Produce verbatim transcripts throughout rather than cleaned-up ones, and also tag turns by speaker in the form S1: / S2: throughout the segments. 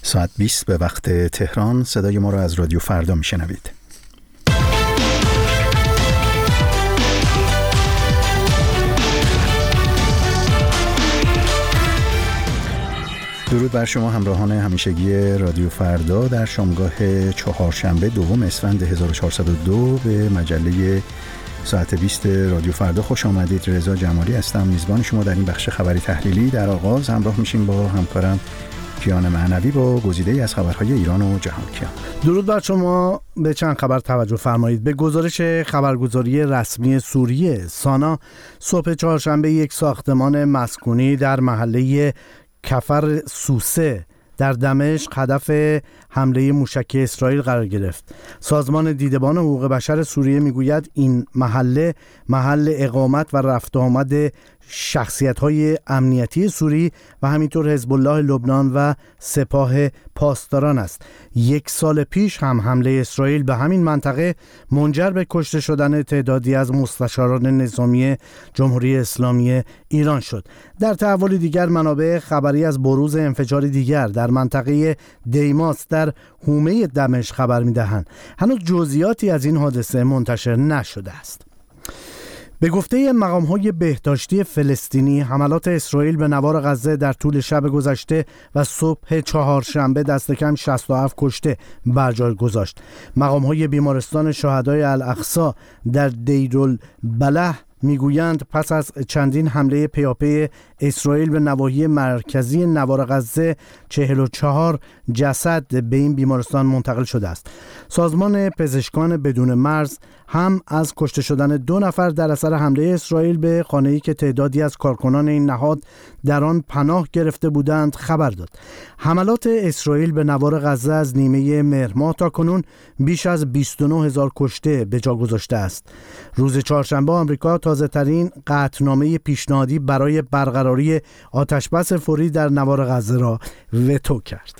S1: ساعت بیست به وقت تهران. صدای ما را از رادیو فردا میشنوید. درود بر شما همراهان همیشگی رادیو فردا. در شامگاه چهارشنبه دوم اسفند هزار و چهارصد و دو به مجله ساعت بیست رادیو فردا خوش آمدید. رضا جمالی هستم، میزبان شما در این بخش خبری تحلیلی. در آغاز همراه میشیم با همکارم کیان معنوی با گزیده‌ای از خبرهای ایران و جهان. کیان،
S2: درود بر شما. به چند خبر توجه فرمایید. به گزارش خبرگزاری رسمی سوریه سانا، صبح چهارشنبه یک ساختمان مسکونی در محله کفر سوسه در دمشق هدف حمله موشکی اسرائیل قرار گرفت. سازمان دیدبان حقوق بشر سوریه میگوید این محله محل اقامت و رفت و آمد شخصیت‌های امنیتی سوری و همینطور حزب الله لبنان و سپاه پاسداران است. یک سال پیش هم حمله اسرائیل به همین منطقه منجر به کشته شدن تعدادی از مستشاران نظامی جمهوری اسلامی ایران شد. در تحول دیگر، منابع خبری از بروز انفجار دیگر در منطقه دیماس در حومه دمشق خبر می‌دهند. هنوز جزئیاتی از این حادثه منتشر نشده است. به گفته مقام‌های بهداشتی فلسطینی، حملات اسرائیل به نوار غزه در طول شب گذشته و صبح چهارشنبه دست کم شصت و هفت کشته بر جای گذاشت. مقام‌های بیمارستان شهدای الاقصی در دیرالبلح میگویند پس از چندین حمله پیاپی اسرائیل به نواحی مرکزی نوار غزه، چهل و چهار جسد به این بیمارستان منتقل شده است. سازمان پزشکان بدون مرز هم از کشته شدن دو نفر در اثر حمله اسرائیل به خانه‌ای که تعدادی از کارکنان این نهاد در آن پناه گرفته بودند خبر داد. حملات اسرائیل به نوار غزه از نیمه مهر ماه تا کنون بیش از بیست و نه هزار کشته به جا گذاشته است. روز چهارشنبه آمریکا تازه‌ترین قطعنامه پیشنهادی برای برقراری آتشبس فوری در نوار غزه را وتو کرد.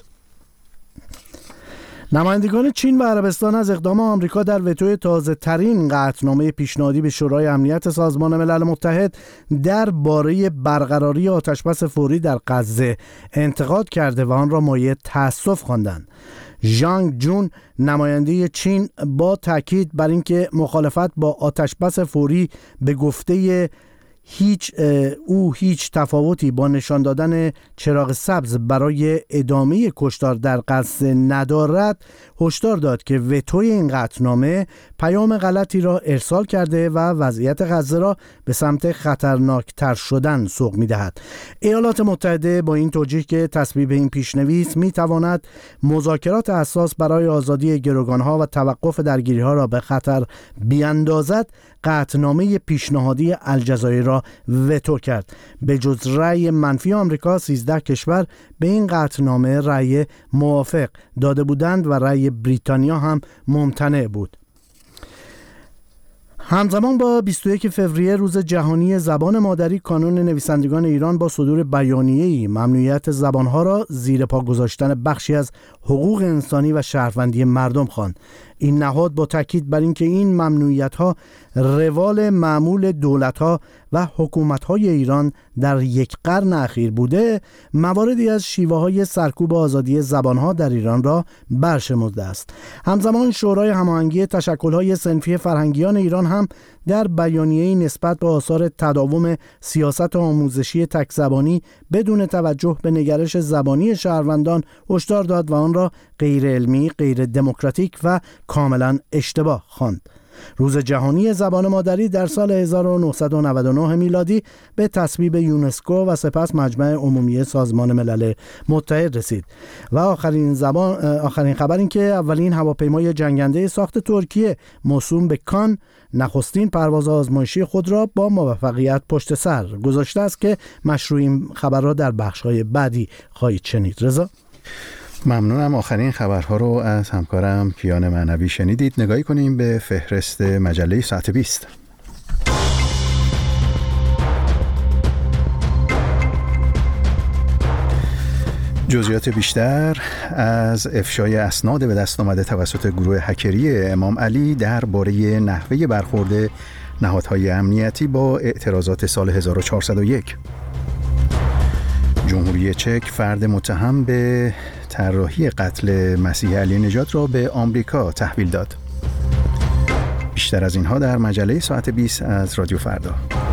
S2: نمایندگان چین و عربستان از اقدام آمریکا در وتوی تازه‌ترین قطعنامه پیشنهادی به شورای امنیت سازمان ملل متحد درباره برقراری آتشبس فوری در غزه انتقاد کرده و آن را مایه تأسف خواندند. ژانگ جون، نماینده چین، با تاکید بر اینکه مخالفت با آتشبس فوری به گفته هیچ او هیچ تفاوتی با نشان دادن چراغ سبز برای ادامه کشتار در غزه ندارد، هشدار داد که وتوی این قطعنامه پیام غلطی را ارسال کرده و وضعیت غزه را به سمت خطرناکتر شدن سوق می‌دهد. ایالات متحده با این توجیه که تصویب این پیشنویس می‌تواند مذاکرات حساس برای آزادی گروگان‌ها و توقف درگیری‌ها را به خطر بیاندازد، قطعنامه پیشنهادی الجزایر را وتو کرد. به جز رأی منفی آمریکا، سیزده کشور به این قطعنامه رأی موافق داده بودند و رأی بریتانیا هم ممتنع بود. همزمان با بیست و یکم فوریه روز جهانی زبان مادری، کانون نویسندگان ایران با صدور بیانیه‌ای ممنوعیت زبانها را زیر پا گذاشتن بخشی از حقوق انسانی و شهروندی مردم خواند. این نهاد با تاکید بر اینکه این ممنوعیت‌ها روال معمول دولت‌ها و حکومت‌های ایران در یک قرن اخیر بوده، مواردی از شیوه‌های سرکوب آزادی زبان‌ها در ایران را برشمرده است. همزمان شورای هماهنگی تشکل‌های صنفی فرهنگیان ایران هم در بیانیه‌ای نسبت به آثار تداوم سیاست آموزشی تک‌زبانی بدون توجه به نگرش زبانی شهروندان هشدار داد و آن را غیر علمی، غیر دموکراتیک و کاملا اشتباه خواند. روز جهانی زبان مادری در سال هزار و نهصد و نود و نه میلادی به تصویب یونسکو و سپس مجمع عمومی سازمان ملل متحد رسید. و آخرین زبان آخرین خبر این که اولین هواپیمای جنگنده ساخت ترکیه موسوم به کان نخستین پرواز آزمایشی خود را با موفقیت پشت سر گذاشته است که مشروع این خبر را در بخش‌های بعدی خواهید شنید. رضا،
S1: ممنونم. آخرین خبرها رو از همکارم کیان معنوی شنیدید. نگاهی کنیم به فهرست مجله ساعت بیست. جزئیات بیشتر از افشای اسناد به دست آمده توسط گروه هکری امام علی درباره نحوه برخورد نهادهای امنیتی با اعتراضات سال هزار و چهارصد و یک. جمهوری چک فرد متهم به طراحی قتل مسیح علی نژاد را به آمریکا تحویل داد. بیشتر از اینها در مجله ساعت بیست از رادیو فردا.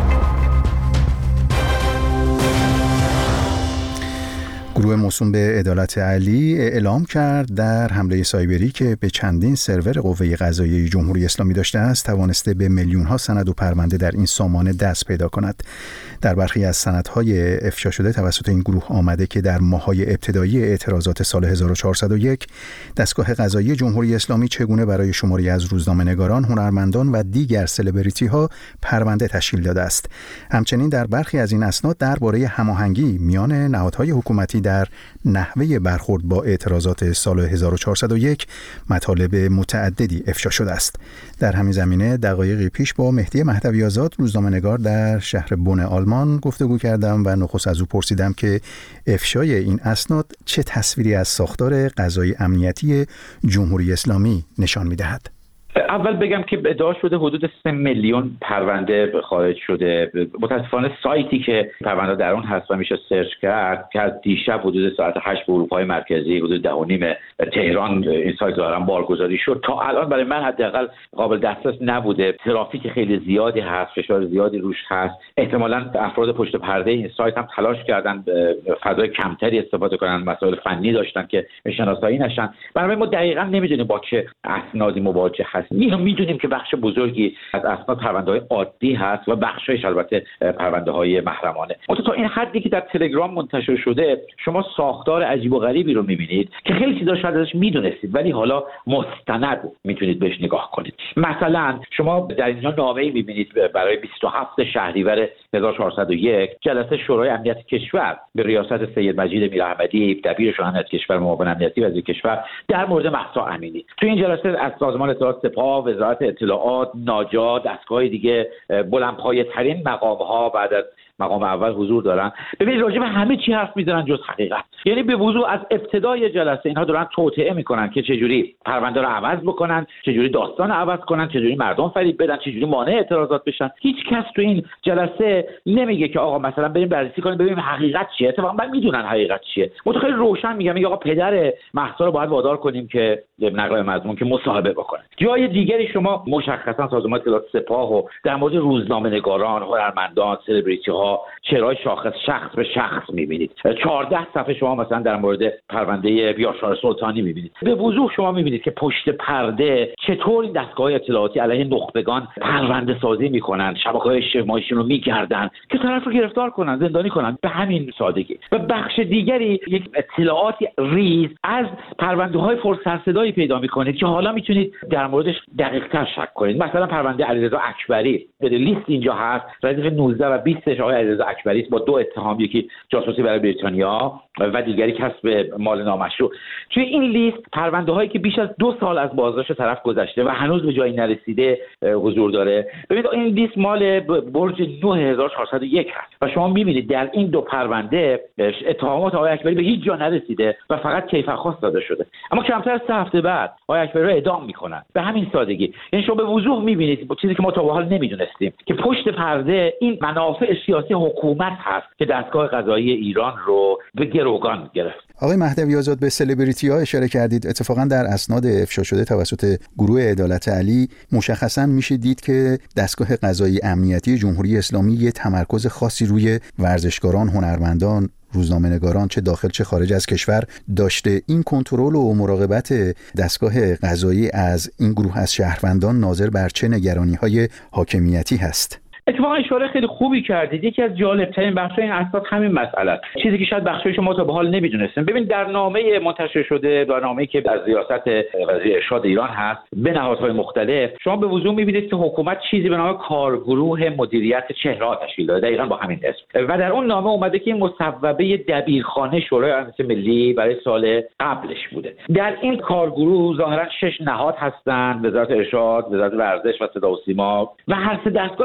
S1: گروه موسوم به عدالت علی اعلام کرد در حمله سایبری که به چندین سرور قوه قضاییه جمهوری اسلامی داشته است توانسته به میلیون‌ها سند و پرونده در این سامانه دست پیدا کند. در برخی از سندهای افشا شده توسط این گروه آمده که در ماه‌های ابتدایی اعتراضات سال هزار و چهارصد و یک دستگاه قضایی جمهوری اسلامی چگونه برای شماری از روزنامه‌نگاران، هنرمندان و دیگر سلبریتی‌ها پرونده تشکیل داده است. همچنین در برخی از این اسناد درباره هماهنگی میان نهادهای حکومتی در نحوه برخورد با اعتراضات سال هزار و چهارصد و یک مطالب متعددی افشا شده است. در همین زمینه دقایقی پیش با مهدی مهدوی آزاد روزنامه‌نگار در شهر بن آلمان گفتگو کردم و نخست از او پرسیدم که افشای این اسناد چه تصویری از ساختار قضایی امنیتی جمهوری اسلامی نشان می‌دهد.
S3: اول بگم که ادعا شده حدود سه میلیون پرونده خارج شده. متاسفانه سایتی که پرونده در اون هست و میشه سرچ کرد که از دیشب حدود ساعت هشت به اروپای مرکزی حدود ده و نیم تهران این سایت دارن بارگذاری شد. تا الان برای من حداقل قابل دسترس نبوده. ترافیک خیلی زیادی هست، فشار زیادی روش هست. احتمالاً افراد پشت پرده این سایت هم تلاش کردن فضای کمتری استفاده کنن، مسائل فنی داشتن که شناسایی نشن. برای ما دقیقاً نمیدونیم با چه اسنادی مواجه هست. اینو میدونیم که بخش بزرگی از اسناد پرونده‌های عادی هست و بخشش البته پرونده‌های محرمانه. اما تا این حدی که در تلگرام منتشر شده شما ساختار عجیب و غریبی رو می‌بینید که خیلی چیزا شاید ازش میدونستید ولی حالا مستند میتونید بهش نگاه کنید. مثلا شما در اینجا نامه‌ای می‌بینید برای بیست و هفتم شهریور هزار و چهارصد و یک جلسه شورای امنیت کشور به ریاست سید مجید میرحمدی دبیر شورای امنیت کشور معاون امنیتی وزیر کشور در مورد مهسا امینی. تو این جلسه از سازمان اطلاعات سپاه، وزارت اطلاعات، ناجا، دستگاه دیگه بلندپایه‌ترین مقام‌ها بعد از مقام اول حضور دارن. ببینید راجع به همه چی حرف میزنن جز حقیقت. یعنی به وضوح از ابتدای جلسه اینها دارن توطئه میکنن که چجوری پرونده رو عوض بکنن، چجوری داستان عوض کنن، چجوری مردم فریب بدن، چجوری مانع اعتراضات بشن. هیچ کس تو این جلسه نمیگه که آقا مثلا بریم بررسی کنیم ببینیم حقیقت چیه. اتفاقا من میدونن حقیقت چیه. متخیل روشن میگم میگه آقا پدر مهسا رو باید وادار کنیم که نقل مضمون که مصاحبه بکنه. جای دیگری شما مشخصا سازمان اطلاعات سپاه و در مورد روزنامه‌نگاران، هنرمندان، سلبریتی‌ها چرای شاخص شخص به شخص می‌بینید. چهارده صفحه شما مثلا در مورد پرونده یاشار سلطانی می‌بینید. به وضوح شما می‌بینید که پشت پرده چطور این دستگاه اطلاعاتی علیه نخبگان پرونده سازی می‌کنن، شبکه‌های اجتماعیشون رو می‌گردن که طرف رو گرفتار کنن، زندانی کنن به همین سادگی. و بخش دیگری یک اطلاعاتی ریز از پرونده‌های پرسرصدایی پیدا می‌کنید که حالا می‌تونید در موردش دقیق‌تر شک کنید. مثلا پرونده علیرضا اکبری، لیست اینجا هست، ردیف نوزده و بیست آقای علیرضا اکبری با دو اتهام، یکی جاسوسی برای بریتانیا و دیگری کسب مال نامشروع. توی این لیست پرونده‌هایی که بیش از دو سال از بازداشت طرف گذشته و هنوز به جایی نرسیده حضور داره. ببینید این لیست مال برج نه هزار و چهارصد و یک هست و شما می‌بینید در این دو پرونده اتهامات آقای اکبری به هیچ جا نرسیده و فقط کیفرخواست داده شده. اما کمتر از سه هفته بعد آقای اکبری رو اعدام می‌کنن به همین سادگی. یعنی شما به وضوح می‌بینید چیزی که ما تا به حال نمی‌دونستیم که پشت پرده این منافع سیاسی حکومت هست که دستگاه قضایی ایران رو به گروگان گرفت.
S1: آقای مهدوی آزاد به سلبریتی‌ها اشاره کردید. اتفاقا در اسناد افشا شده توسط گروه عدالت علی مشخصا میشه دید که دستگاه قضایی امنیتی جمهوری اسلامی یه تمرکز خاصی روی ورزشکاران، هنرمندان، روزنامه‌نگاران چه داخل چه خارج از کشور داشته. این کنترل و مراقبت دستگاه قضایی از این گروه از شهروندان ناظر بر چه نگرانی‌های حاکمیتی هست؟
S3: اتفاقا اشاره خیلی خوبی کردید. یکی از جالب‌ترین بخش‌های این اسناد همین مسئله است. چیزی که شاید بخشش ما تا به حال نمی‌دونستیم. ببین در نامه منتشر شده، در نامه‌ای که از ریاست وزیر ارشاد ایران هست به نهادهای مختلف، شما به وضوح می‌بینید که حکومت چیزی به نام کارگروه مدیریت چهره‌ها تشکیل داده، دقیقاً با همین اسم. و در اون نامه اومده که این مصوبه دبیرخانه شورای امنیت ملی برای سال قبلش بوده. در این کارگروه ظاهراً شش نهاد هستند: وزارت ارشاد، وزارت ورزش و صدا و سیما و هر سه دستگاه موازی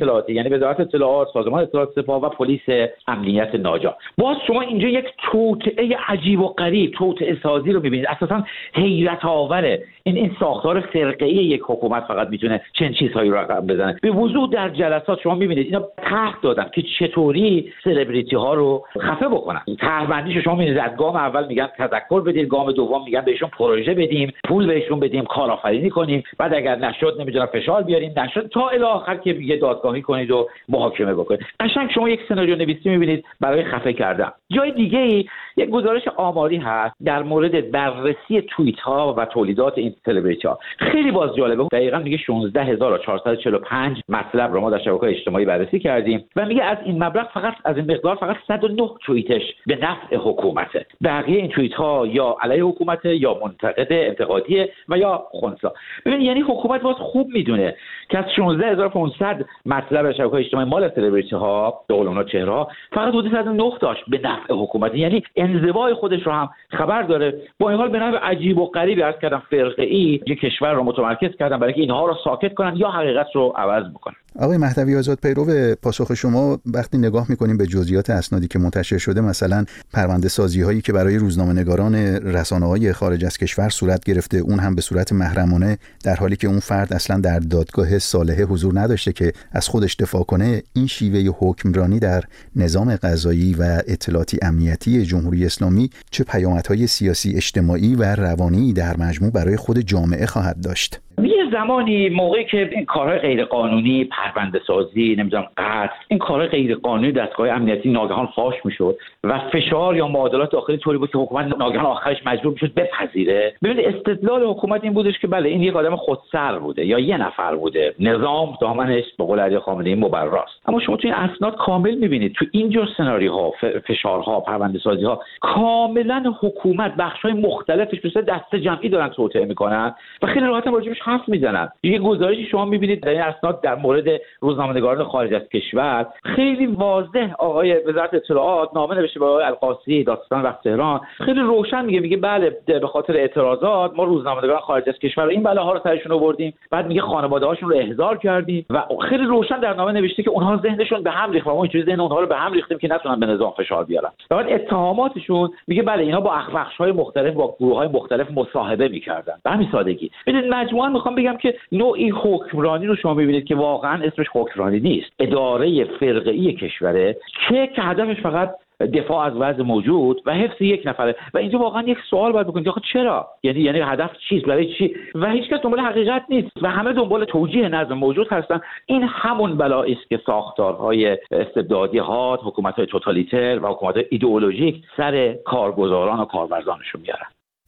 S3: اطلاعاتی، یعنی وزارت اطلاعات، سازمان اطلاعات سپاه و پلیس امنیت ناجا. باز شما اینجا یک توطئه عجیب و غریب، توطئه سازی رو می‌بینید. اساساً حیرت آوره این این ساختار فرقه‌ای یک حکومت فقط میتونه چنین چیزهایی رو رقم بزنه. به وضوح در جلسات شما می‌بینید اینا طرح دادن که چطوری سلبریتی ها رو خفه بکنن. طرح بندیشو شما می‌بینید از گام اول میگن تذکر بدید، گام دوم میگن بهشون پروژه بدیم، پول بهشون بدیم، کارآفرینی کنیم، بعد اگر نشد نمیدونم فشار بیاریم، نشد تا الی آخر که یه دادگاهی کنید و محاکمه بکنید. قشنگ شما یک سناریو نویسی می‌بینید برای خفه کردن. جای دیگه‌ای یک گزارش آماری هست در مورد بررسی توییت ها و تولیدات این سلبریتی ها. خیلی باز جالبه. دقیقاً میگه شانزده هزار و چهارصد و چهل و پنج مطلب رو ما در شبکه‌های اجتماعی بررسی کردیم و میگه از این مبلغ فقط از این مقدار فقط صد و نه توییتش به نفع حکومته. بقیه این توییت ها یا علیه حکومته یا منتقد انتقادیه و یا خنثی. ببین یعنی حکومت باز خوب میدونه که از شانزده هزار و پانصد مطلب شبکه‌های اجتماعی مال سلبریتی ها، به قول اونا چهره‌ها، فقط حدود صد و نه داشت به نفع حکومت. یعنی انزوای خودش رو هم خبر داره. با این حال به نحو عجیب و غریبی عرض کردم فرقه‌ای یک کشور رو متمرکز کردن برای اینکه اینها رو ساکت کنن یا حقیقت رو عوض بکنن.
S1: آقای مهدوی آزاد، پیرو پاسخ شما وقتی نگاه می‌کنیم به جزئیات اسنادی که منتشر شده، مثلا پرونده سازی‌هایی که برای روزنامه‌نگاران رسانه‌های خارج از کشور صورت گرفته، اون هم به صورت محرمانه، در حالی که اون فرد اصلا در دادگاه صالحه حضور نداشته که از خودش دفاع کنه. این شیوه حکمرانی در نظام قضایی و اطلاعاتی امنیتی جمهوری اسلامی چه پیامدهای سیاسی، اجتماعی و روانی در مجموع برای خود جامعه خواهد داشت؟
S3: یه زمانی موقعی که این کارهای غیر قانونی، پرونده سازی، نمیدونم قتل، این کارهای غیر قانونی دستگاه امنیتی ناگهان فاش میشد و فشار یا معادلات داخلی طوری بود که حکومت ناگهان آخرش مجبور میشد بپذیره. ببینید استدلال حکومت این بودش که بله این یک آدم خودسر بوده یا یه نفر بوده، نظام دامنش به قول علی خامنه‌ای مبراست. اما شما تو این اسناد کامل میبینید تو این جور سناریوها، فشارها، پرونده سازی‌ها، کاملا حکومت بخش‌های مختلفش به صورت دسته جمعی دارن توطئه میکنن و خیلی راحت راجعش حرف میزنن. یه گزارشی شما میبینید در این اسناد در مورد روزنامه‌نگاران خارج از کشور خیلی واضح آقای وزارت اطلاعات نامه نوشته به آقای القاصی دادستان وقت تهران، خیلی روشن میگه میگه بله به خاطر اعتراضات ما روزنامه‌نگاران خارج از کشور این بلاها رو سرشون آوردیم، بعد میگه خانواده‌هاشون رو احضار کردیم و خیلی روشن در نامه نوشته که اونها ذهنشون به هم ریخت و ما اینجوری ذهن اونها رو به هم ریختیم که نتونن به نظام فشار بیارن. بعد اتهاماتشون میگه بله اینها با بخش‌های مختلف با گروه‌های مختلف مصاحبه می‌کردن. به همین سادگی. ببینید مجموعاً میخوام بگم که نوعی حکمرانی رو شما می‌بینید که واقعاً اسمش حکمرانی نیست، اداره فرقه‌ای کشوره که هدفش فقط دفاع از وضع موجود و حفظ یک نفره. و اینجا واقعا یک سوال باید بکنید آخه چرا؟ یعنی یعنی هدف چیست؟ برای چی؟ و هیچ کس دنبال حقیقت نیست و همه دنبال توجیه نظم موجود هستن. این همون بلایی است که ساختارهای استبدادی ها، حکومت‌های توتالیتر و حکومت‌های ایدئولوژیک سر کارگزاران و کارورزانشون میارن.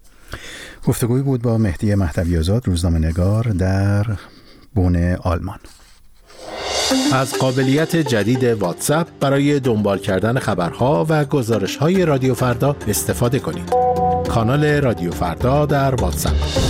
S1: گفتگوی بود با مهدی مهدوی آزاد، روزنامه‌نگار در بن آلمان.
S4: از قابلیت جدید واتساپ برای دنبال کردن خبرها و گزارش‌های رادیو فردا استفاده کنید. کانال رادیو فردا در واتساپ.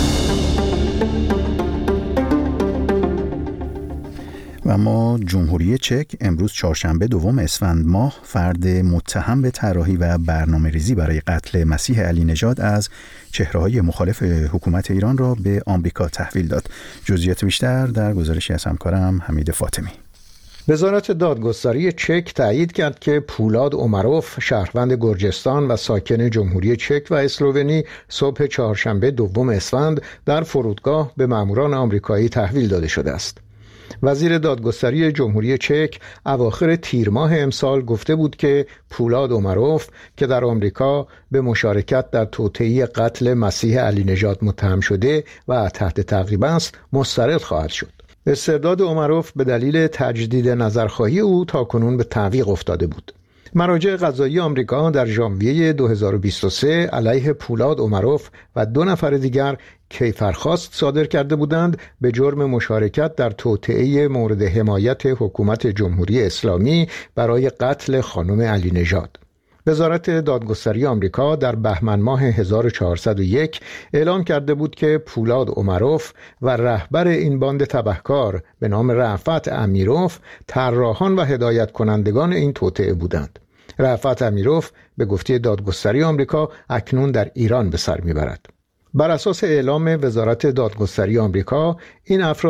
S1: و اما جمهوری چک امروز چهارشنبه دوم اسفند ماه فرد متهم به طراحی و برنامه‌ریزی برای قتل مسیح علی نژاد از چهره‌های مخالف حکومت ایران را به آمریکا تحویل داد. جزئیات بیشتر در گزارشی از همکارم حمید فاطمی.
S5: وزارت دادگستری چک تایید کرد که پولاد اومروف، شهروند گرجستان و ساکن جمهوری چک و اسلوونی، صبح چهارشنبه دوم اسفند در فرودگاه به ماموران آمریکایی تحویل داده شده است. وزیر دادگستری جمهوری چک اواخر تیر ماه امسال گفته بود که پولاد اومروف که در آمریکا به مشارکت در توطئه قتل مسیح علی نژاد متهم شده و تحت تعقیب است، مسترد خواهد شد. استرداد اومروف به دلیل تجدید نظرخواهی او تاکنون به تعویق افتاده بود. مراجع قضایی آمریکا در ژانویه دو هزار و بیست و سه علیه پولاد اومروف و دو نفر دیگر کیفرخواست صادر کرده بودند به جرم مشارکت در توطئه مورد حمایت حکومت جمهوری اسلامی برای قتل خانم علی نژاد. وزارت دادگستری آمریکا در بهمن ماه هزار و چهارصد و یک اعلام کرده بود که پولاد اومروف و رهبر این باند تبهکار به نام رأفت امیروف طراحان و هدایت کنندگان این توطئه بودند. رأفت امیروف به گفته دادگستری آمریکا اکنون در ایران به سر میبرد. بر اساس اعلام وزارت دادگستری آمریکا این افراد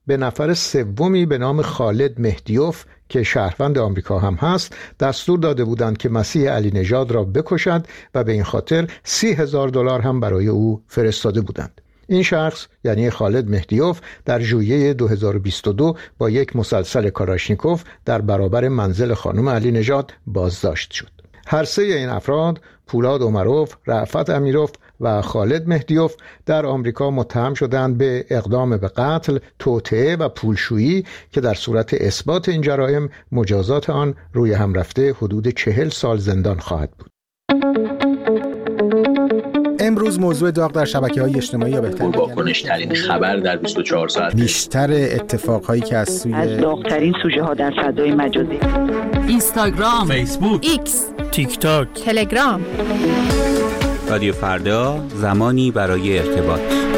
S5: به نفر سومی به نام خالد مهدیوف که شهروند آمریکا هم هست دستور داده بودند که مسیح علی نژاد را بکشد و به این خاطر سی هزار دلار هم برای او فرستاده بودند. این شخص یعنی خالد مهدیوف در ژوئیه دو هزار و بیست و دو با یک مسلسل کالاشنیکوف در برابر منزل خانم علی نژاد بازداشت شد. هر سه این افراد، پولاد عمروف، رأفت امیروف و خالد مهدیوف، در آمریکا متهم شدند به اقدام به قتل، توطئه و پولشویی که در صورت اثبات این جرائم مجازات آن روی هم رفته حدود چهل سال زندان خواهد بود.
S6: امروز موضوع داغ در شبکه‌های اجتماعی یا بهتر
S7: واکنش‌ترین خبر در بیست و چهار ساعت،
S6: بیشتر اتفاقهایی که از سوی
S8: از داغ‌ترین سوژه ها در فضای مجازی،
S9: اینستاگرام،
S10: فیسبوک،
S9: ایکس،
S10: تیک تاک،
S9: تلگرام.
S11: رادیو فردا، زمانی برای ارتباط.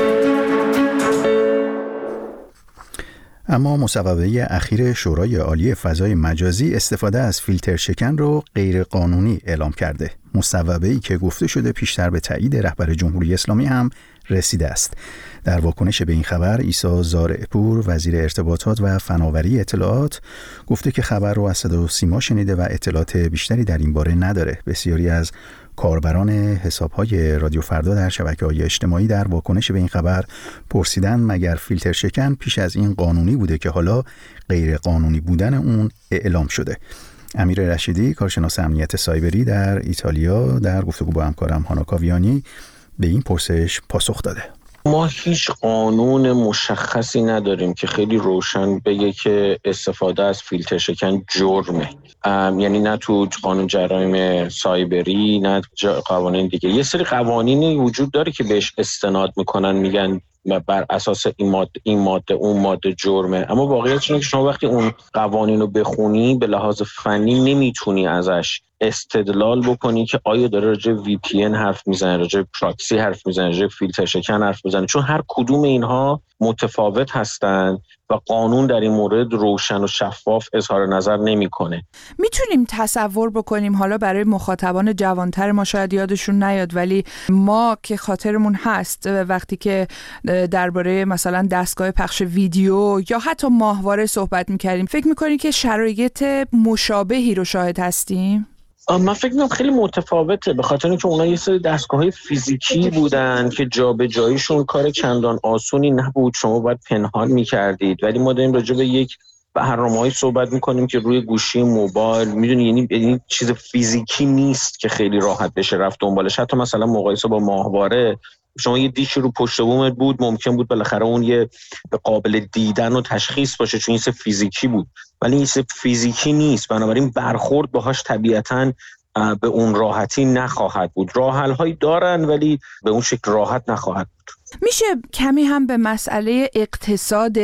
S1: اما مصوبه اخیر شورای عالی فضای مجازی استفاده از فیلتر شکن رو غیر قانونی اعلام کرده. مصوبه‌ای که گفته شده پیشتر به تایید رهبر جمهوری اسلامی هم رسیده است. در واکنش به این خبر عیسی زارعپور وزیر ارتباطات و فناوری اطلاعات گفته که خبر رو از صدا و سیما شنیده و اطلاعات بیشتری در این باره نداره. بسیاری از کاربران حساب‌های رادیو فردا در شبکه‌های اجتماعی در واکنش به این خبر پرسیدن مگر فیلتر شکن پیش از این قانونی بوده که حالا غیر قانونی بودن اون اعلام شده. امیر رشیدی کارشناس امنیت سایبری در ایتالیا در گفتگو با همکارم هانا کاویانی به این پرسش پاسخ داده.
S12: ما هیچ قانون مشخصی نداریم که خیلی روشن بگه که استفاده از فیلتر شکن جرمه، یعنی نه تو قانون جرایم سایبری نه قوانین دیگه. یه سری قوانینی وجود داره که بهش استناد میکنن، میگن بر اساس این ماده این ماده اون ماده جرمه، اما واقعیت اینه که شما وقتی اون قوانین رو بخونی به لحاظ فنی نمیتونی ازش استدلال بکنی که آیا داره راجع وی پی ان حرف میزنه، راجع پراکسی حرف میزنه، راجع فیلتر شکن حرف میزنه، چون هر کدوم اینها متفاوت هستند و قانون در این مورد روشن و شفاف اظهار نظر نمیکنه.
S13: میتونیم تصور بکنیم، حالا برای مخاطبان جوانتر ما شاید یادشون نیاد ولی ما که خاطرمون هست وقتی که درباره مثلا دستگاه پخش ویدیو یا حتی ماهواره صحبت میکردیم، فکر میکنیم که شرایط مشابهی رو شاهد هستیم؟
S12: من فکر می‌کنم خیلی متفاوته، به خاطر اینکه اونا یه سری دستگاه‌های فیزیکی بودن که جابجاییشون کار چندان آسونی نبود، شما باید پنهان می‌کردید، ولی ما داریم راجع به یک برنامه‌ای صحبت می‌کنیم که روی گوشی موبایل، می‌دونی، یعنی یعنی چیز فیزیکی نیست که خیلی راحت بشه رفت دنبالش. حتی مثلا مقایسه با ماهواره، شما یه دیشی رو پشت بومت بود، ممکن بود بالاخره اون یه قابل دیدن و تشخیص باشه چون این چیز فیزیکی بود، ولی این چیز فیزیکی نیست، بنابراین برخورد باهاش طبیعتاً به اون راحتی نخواهد بود. راه حل‌هایی دارن ولی به اون شکل راحت نخواهد بود.
S13: میشه کمی هم به مسئله اقتصاد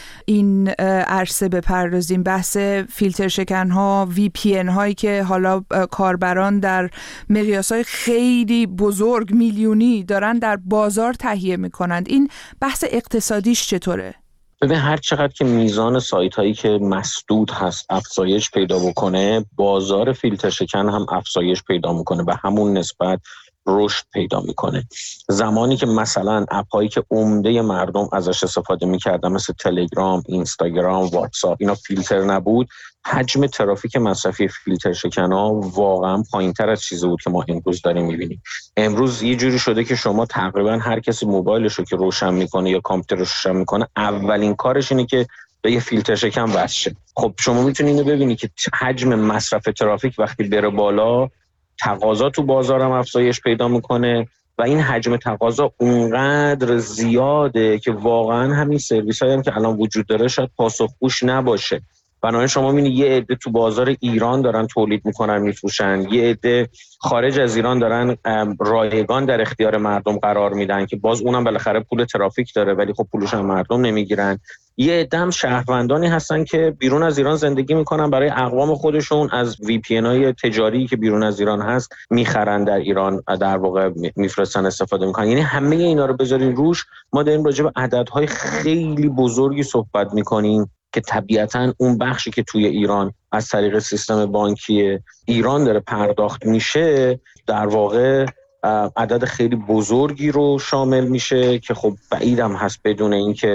S13: این عرصه بپردازیم؟ بحث فیلتر شکن ها، وی پی ان هایی که حالا کاربران در مقیاس های خیلی بزرگ میلیونی دارن در بازار تهیه میکنند، این بحث اقتصادیش چطوره؟
S12: ببین هر چقدر که میزان سایت هایی که مسدود هست افزایش پیدا بکنه، بازار فیلتر شکن هم افزایش پیدا میکنه و همون نسبت رشد پیدا میکنه. زمانی که مثلا اپ هایی که عمده مردم ازش استفاده میکردن مثل تلگرام، اینستاگرام، واتساپ، اینا فیلتر نبود، حجم ترافیک مصرفی فیلتر شکن‌ها واقعا پایین‌تر از چیزی بود که ما امروز داریم می‌بینیم. امروز یه جوری شده که شما تقریبا هر کسی موبایلش رو که روشن میکنه یا کامپیوترش روشن میکنه، اولین کارش اینه که به یه فیلتر شکن وصل شه. خب شما میتونید اینو ببینید که حجم مصرف ترافیک وقتی بره بالا، تقاضا تو بازارم افزایش پیدا میکنه و این حجم تقاضا اونقدر زیاده که واقعا همین سرویس هایی هم که الان وجود داره شاید پاسخگوش نباشه. بنابراین شما میبینید یه عده تو بازار ایران دارن تولید میکنن میفروشن، یه عده خارج از ایران دارن رایگان در اختیار مردم قرار میدن که باز اونم بالاخره پول ترافیک داره ولی خب پولش هم مردم نمیگیرن. یه عده هم شهروندانی هستن که بیرون از ایران زندگی میکنن، برای اقوام خودشون از وی پی ان های تجاری که بیرون از ایران هست میخرن، در ایران در واقع میفرستن استفاده میکنن. یعنی همه اینا رو بذارین روش، ما داریم راجع به عددهای خیلی بزرگی صحبت میکنیم که طبیعتاً اون بخشی که توی ایران از طریق سیستم بانکی ایران داره پرداخت میشه در واقع عدد خیلی بزرگی رو شامل میشه که خب بعیدم هست بدون اینکه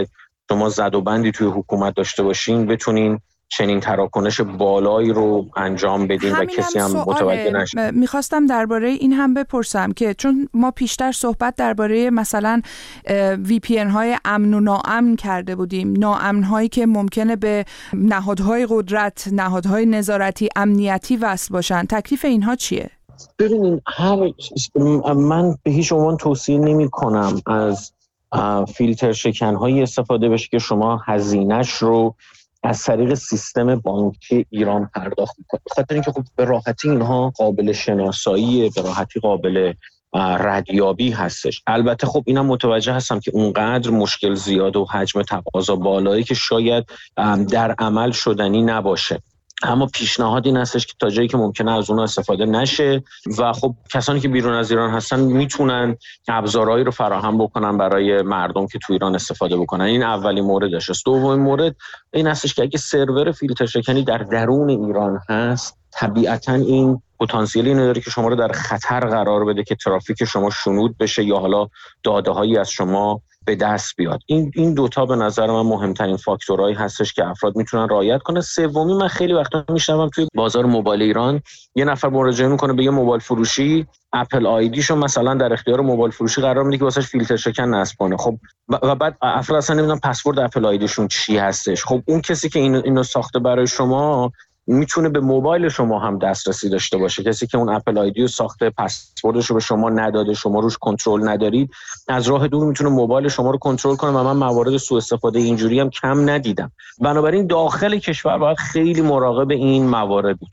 S12: شما زد و بندی توی حکومت داشته باشین بتونین چنین تراکنش بالایی رو انجام بدین و کسی هم متوجه نشه.
S13: میخواستم درباره این هم بپرسم که چون ما پیشتر صحبت درباره مثلا وی پی ان های امن و ناامن کرده بودیم، ناامن هایی که ممکنه به نهادهای قدرت، نهادهای نظارتی، امنیتی وصل باشن، تکلیف اینها چیه؟
S12: ببینین، هر من به هیچ عنوان توصیه نمی کنم از فیلتر شکن هایی استفاده بشه که شما هزینه‌اش رو از طریق سیستم بانکی ایران پرداخت میکنه، بخاطر اینکه خب به راحتی اینها قابل شناسایی، به راحتی قابل ردیابی هستش. البته خب اینم متوجه هستم که اونقدر مشکل زیاد و حجم تقاضا بالایی که شاید در عمل شدنی نباشه، اما پیشنهاد این هستش که تا جایی که ممکنه از اونها استفاده نشه و خب کسانی که بیرون از ایران هستن میتونن ابزارهایی رو فراهم بکنن برای مردم که تو ایران استفاده بکنن. این اولین موردش است. دومین مورد این هستش که اگه سرور فیلتر شکنی در درون ایران هست، طبیعتاً این پتانسیل اینو داره که شما رو در خطر قرار بده که ترافیک شما شنود بشه یا حالا داده‌هایی از شما به دست بیاد. این این دوتا به نظر من مهمترین فاکتورهایی هستش که افراد میتونن رعایت کنن. سومی، من خیلی وقتا میشنوم توی بازار موبایل ایران یه نفر مراجعه میکنه به یه موبایل فروشی، اپل آیدیشو مثلا در اختیار موبایل فروشی قرار میده که واسش فیلتر شکن نصب کنه. خب و بعد افراد اصلا نمیدونن پسورد اپل آیدیشون چی هستش. خب اون کسی که اینو اینو ساخته برای شما میتونه به موبایل شما هم دسترسی داشته باشه. کسی که اون اپل آیدی رو ساخته، پسوردش رو به شما نداده، شما روش کنترل ندارید، از راه دور میتونه موبایل شما رو کنترل کنه و من موارد سوء استفاده اینجوری هم کم ندیدم. بنابراین داخل کشور باید خیلی مراقب این موارد بود.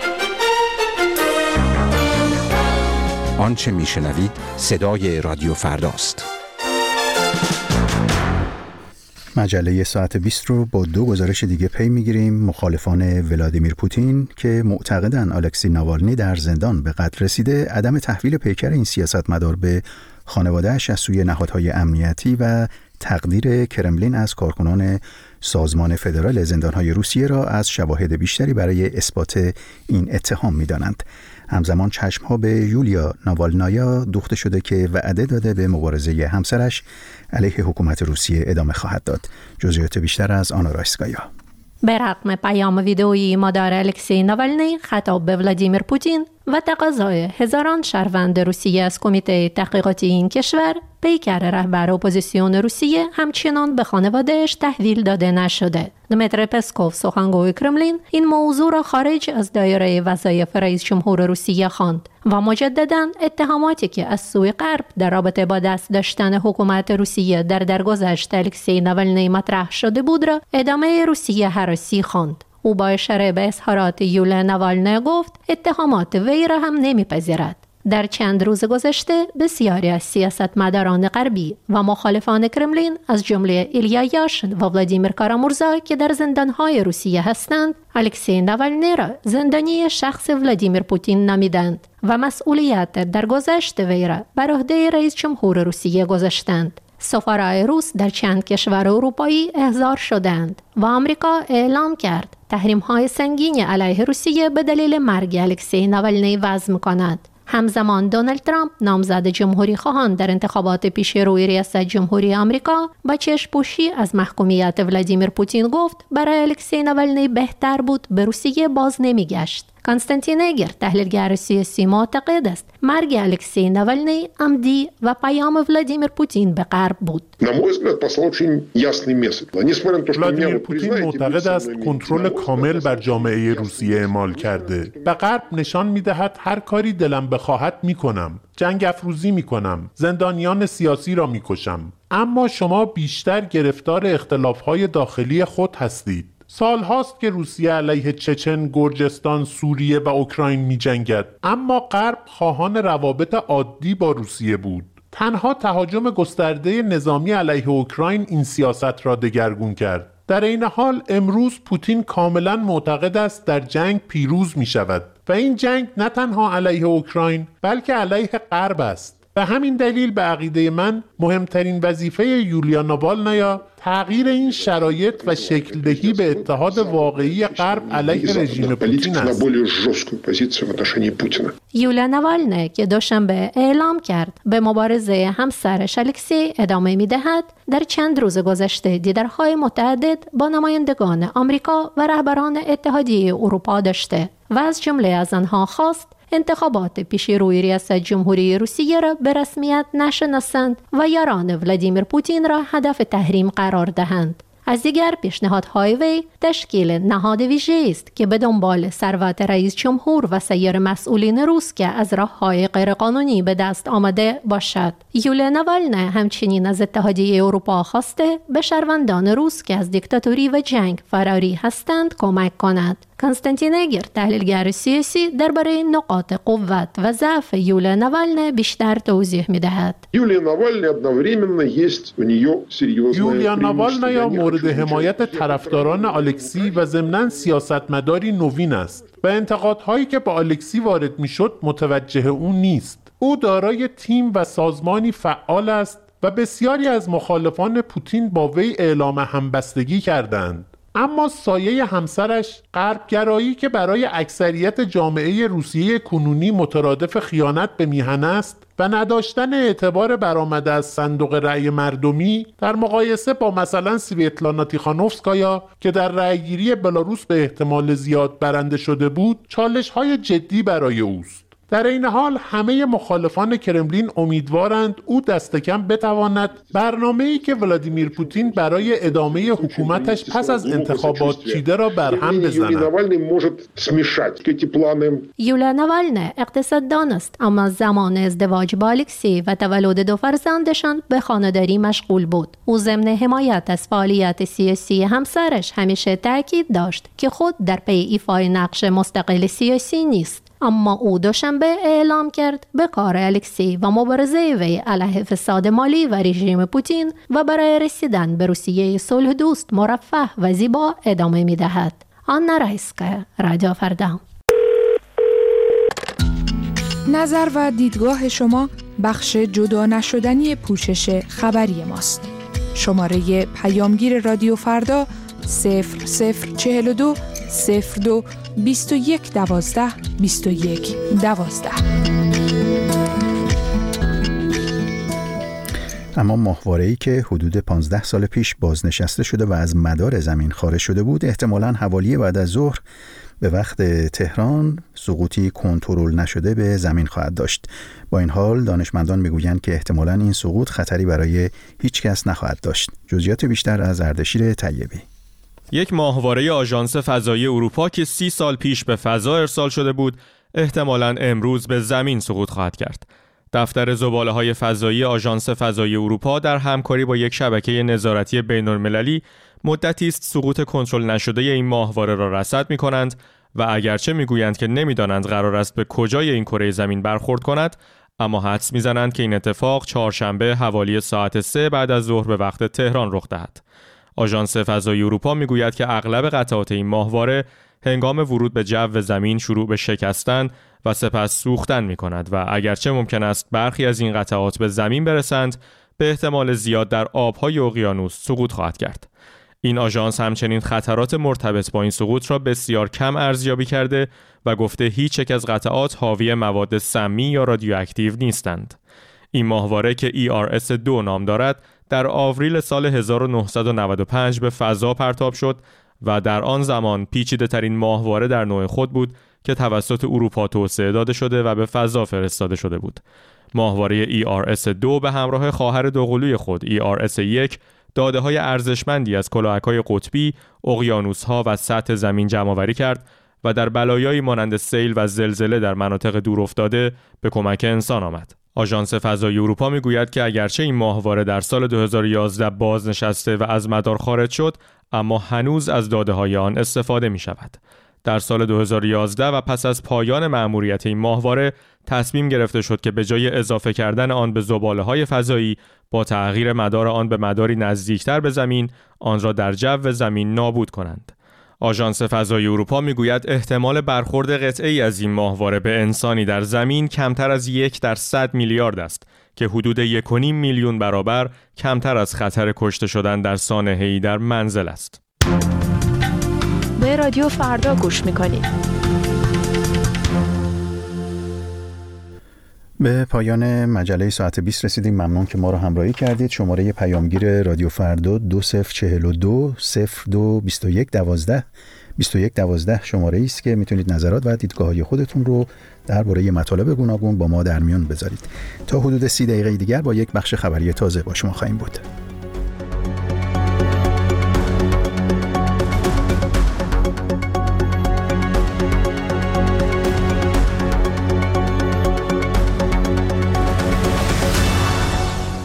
S10: آنچه میشنوید صدای رادیو فرداست.
S1: مجله ساعت بیست رو با دو گزارش دیگه پی میگیریم. مخالفان ولادیمیر پوتین که معتقدن الکسی ناوالنی در زندان به قتل رسیده، عدم تحویل پیکر این سیاستمدار به خانواده‌اش از سوی نهادهای امنیتی و تقدیر کرملین از کارکنان سازمان فدرال زندانهای روسیه را از شواهد بیشتری برای اثبات این اتهام می‌دانند. همزمان چشم‌ها به یولیا ناوالنایا دوخته شده که وعده داده به مبارزه همسرش علیه حکومت روسیه ادامه خواهد داد. جزئیات بیشتر از آنا رایسکایا.
S14: به رغم پیام ویدئویی مادر الکسی ناوالنی خطاب به ولادیمیر پوتین و تقاضای هزاران شهروند روسیه از کمیته تحقیقاتی این کشور، پیکر رهبر اپوزیسیون روسیه همچنان به خانواده‌اش تحویل داده نشده. دمیتری پسکوف، سخنگوی کرملین، این موضوع را خارج از دایره وظایف رئیس جمهور روسیه خواند و مجدداً اتهاماتی که از سوی غرب در رابطه با دست داشتن حکومت روسیه در درگذشت الکسی ناوالنی مطرح شده بود را ادامه روسیه هراسی خواند. او با اشاره به اظهارات یولیا ناوالنی گفت اتهامات وی را هم نمیپذیرد. در چند روز گذشته بسیاری از سیاستمداران غربی و مخالفان کرملین از جمله ایلیا یاشین و ولادیمیر کارامورزا که در زندانهای روسیه هستند، الکسی ناوالنی را زندانی شخص ولادیمیر پوتین نامیدند و مسئولیت در گذشت وی را بر عهده رئیس جمهور روسیه گذاشتند. سفرای روس در چند کشور اروپایی احضار شدند و آمریکا اعلام کرد تحریم‌های سنگین علیه روسیه به دلیل مرگ الکسی ناوالنی وضع می‌کند. همزمان دونالد ترامپ، نامزد جمهوری خواهان در انتخابات پیش روی ریاست جمهوری آمریکا، با چشم‌پوشی از محکومیت ولادیمیر پوتین گفت برای الکسی ناوالنی بهتر بود به روسیه باز نمیگشت. کانستانتین اگر، تحلیلگر سیاسی، معتقد است مرگ الکسی ناوالنی عمدی و پیام ولادیمیر پوتین به غرب بود.
S15: ولادیمیر پوتین معتقد است کنترل کامل بر جامعه روسیه اعمال کرده. به غرب نشان می‌دهد هر کاری دلم بخواهد می‌کنم. جنگ افروزی می‌کنم. زندانیان سیاسی را می‌کشم. اما شما بیشتر گرفتار اختلاف‌های داخلی خود هستید. سال هاست که روسیه علیه چچن، گرجستان، سوریه و اوکراین می جنگد، اما غرب خواهان روابط عادی با روسیه بود. تنها تهاجم گسترده نظامی علیه اوکراین این سیاست را دگرگون کرد. در این حال امروز پوتین کاملا معتقد است در جنگ پیروز می شود و این جنگ نه تنها علیه اوکراین بلکه علیه غرب است. به همین دلیل به عقیده من مهمترین وظیفه یولیا ناوالنایا تغییر این شرایط و شکل دهی به اتحاد واقعی غرب علیه رژیم پوتین است.
S14: یولیا ناوالنی که دوشنبه اعلام کرد به مبارزه همسرش الکسی ادامه می‌دهد، در چند روز گذشته دیدارهای متعدد با نمایندگان آمریکا و رهبران اتحادیه اروپا داشته و از جمله از آنها خواست انتخابات پیش روی ریاست جمهوری روسیه را به رسمیت نشناسند و یاران ولادیمیر پوتین را هدف تحریم قرار دهند. از دیگر پیشنهادهای وی تشکیل نهاد ویژه است که به دنبال ثروت رئیس جمهور و سایر مسئولین روس که از راه‌های غیرقانونی به دست آمده باشد. یولیا ناوالنی همچنین از اتحادیه اروپا خواسته به شهروندان روس که از دیکتاتوری و جنگ فراری هستند کمک کند. کنستانتین اگر، تحلیلگر سیاسی، درباره نقاط قوت و ضعف یولیا ناوالنی بیشتر توضیح می‌دهد.
S15: یولیا ناوالنی مورد حمایت طرفداران الکسی و ضمناً سیاستمداری نوین است و انتقادهایی که با الکسی وارد میشد متوجه او نیست. او دارای تیم و سازمانی فعال است و بسیاری از مخالفان پوتین با وی اعلام همبستگی کردند. اما سایه همسرش، غربگرایی که برای اکثریت جامعه روسیه کنونی مترادف خیانت به میهن است و نداشتن اعتبار برآمده از صندوق رأی مردمی در مقایسه با مثلا سویتلانا تیخانوفسکایا که در رأیگیری بلاروس به احتمال زیاد برنده شده بود، چالش‌های جدی برای اوست. در این حال همه مخالفان کرملین امیدوارند او دست کم بتواند برنامه‌ای که ولادیمیر پوتین برای ادامه حکومتش پس از انتخابات چیده را برهم بزند.
S14: یولیا ناوالنی اقتصاددان است، اما زمان ازدواج با الکسی و تولد دو فرزندشان به خانه‌داری مشغول بود. او ضمن حمایت از فعالیت سیاسی همسرش همیشه تاکید داشت که خود در پی ایفای نقش مستقل سیاسی نیست. اما او دوشنبه اعلام کرد به کار الکسی و مبارزه وی علیه فساد مالی و رژیم پوتین و برای رسیدن به روسیه صلح دوست، مرفه و زیبا ادامه می دهد. آنا رایسکا، رادیو فردا.
S13: نظر و دیدگاه شما بخش جدا نشدنی پوشش خبری ماست. شماره پیامگیر رادیو فردا صفر صفر چهل و دو صفر دو بیست و یک دوازده بیست و یک دوازده.
S1: اما ماهواره‌ای که حدود پانزده سال پیش بازنشسته شده و از مدار زمین خارج شده بود، احتمالاً حوالی بعد از ظهر به وقت تهران سقوطی کنترل نشده به زمین خواهد داشت. با این حال دانشمندان میگویند که احتمالاً این سقوط خطری برای هیچ کس نخواهد داشت. جزئیات بیشتر از اردشیر طیبی.
S16: یک ماهواره آژانس فضایی اروپا که سی سال پیش به فضا ارسال شده بود، احتمالاً امروز به زمین سقوط خواهد کرد. دفتر زباله‌های فضایی آژانس فضایی اروپا در همکاری با یک شبکه نظارتی بین‌المللی مدتی است سقوط کنترل نشده این ماهواره را رصد می‌کنند و اگرچه می‌گویند که نمی‌دانند قرار است به کجای این کره زمین برخورد کند، اما حدس می‌زنند که این اتفاق چهارشنبه حوالی ساعت سه بعد از ظهر به وقت تهران رخ دهد. آژانس فضایی اروپا میگوید که اغلب قطعات این ماهواره هنگام ورود به جو زمین شروع به شکستن و سپس سوختن می‌کند و اگرچه ممکن است برخی از این قطعات به زمین برسند، به احتمال زیاد در آب‌های اقیانوس سقوط خواهد کرد. این آژانس همچنین خطرات مرتبط با این سقوط را بسیار کم ارزیابی کرده و گفته هیچ یک از قطعات حاوی مواد سمی یا رادیواکتیو نیستند. این ماهواره که ای آر اس دو نام دارد، در آوریل سال هزار و نهصد و نود و پنج به فضا پرتاب شد و در آن زمان پیچیده‌ترین ماهواره در نوع خود بود که توسط اروپا توسعه داده شده و به فضا فرستاده شده بود. ماهواره ای آر اس دو به همراه خواهر دوقلوی خود ای آر اس یک داده‌های ارزشمندی از کلاهک‌های قطبی، اقیانوس‌ها و سطح زمین جمع‌آوری کرد و در بلایایی مانند سیل و زلزله در مناطق دورافتاده به کمک انسان آمد. آژانس فضایی اروپا میگوید که اگرچه این ماهواره در سال دو هزار و یازده بازنشسته و از مدار خارج شد، اما هنوز از داده‌های آن استفاده می‌شود. در سال دو هزار و یازده و پس از پایان مأموریت این ماهواره تصمیم گرفته شد که به جای اضافه کردن آن به زباله‌های فضایی، با تغییر مدار آن به مداری نزدیکتر به زمین، آن را در جو زمین نابود کنند. آژانس فضایی اروپا میگوید احتمال برخورد قطعه‌ای از این ماهواره به انسانی در زمین کمتر از یک در صد میلیارد است که حدود یک و نیم میلیون برابر کمتر از خطر کشته شدن در سانحه‌ای در منزل است.
S17: به رادیو فردا گوش میکنید.
S1: به پایان مجله ساعت بیست رسیدیم. ممنون که ما رو همراهی کردید. شماره پیامگیر رادیو فردا دو صفر چهل و دو صفر دو بیست و یک دوازده بیست و یک دوازده شماره است که میتونید نظرات و دیدگاه‌های خودتون رو درباره مطالب گوناگون با ما در میان بذارید. تا حدود سی دقیقه دیگر با یک بخش خبری تازه با شما خواهیم بود.